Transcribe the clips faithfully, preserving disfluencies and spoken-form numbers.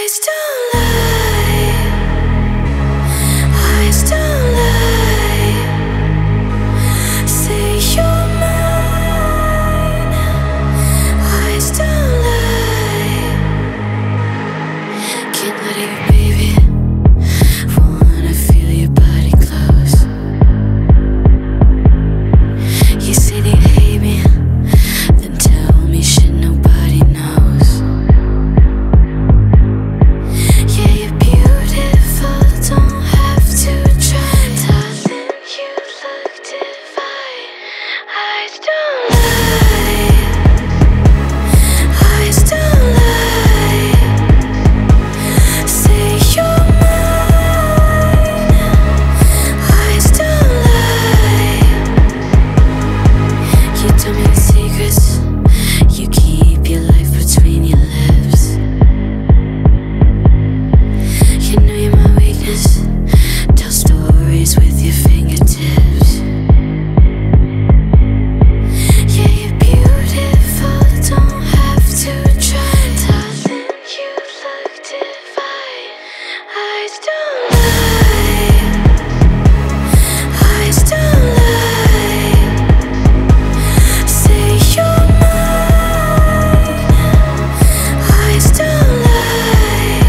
Eyes don't lie. Eyes don't lie. Say you're mine. Eyes don't lie. Can't let you, baby. Wanna feel your body close. You say that you hate me, then tell me shit nobody knows. Yeah, you're beautiful, don't have to try. Darling, you look divine. Eyes don't lie. Eyes don't lie. Say you're mine. Eyes don't lie. You tell me the secrets. You keep your life between your lips. You know you're my weakness. Tell stories with your fingertips. Yeah, you're beautiful, don't have to try. Darling, you look divine. Eyes don't lie. Eyes don't lie. Say you're mine. Eyes don't lie.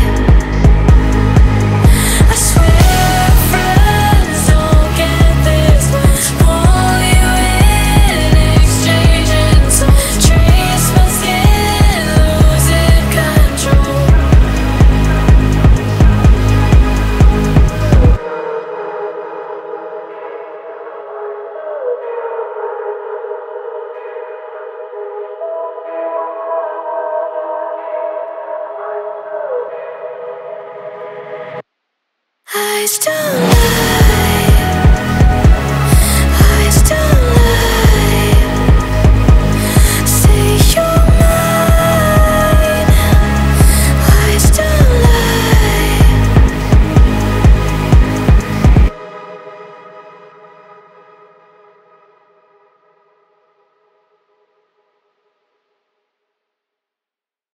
I swear friends don't get this, but pull you in, exchanging some trace my skin, losing control. Eyes don't lie.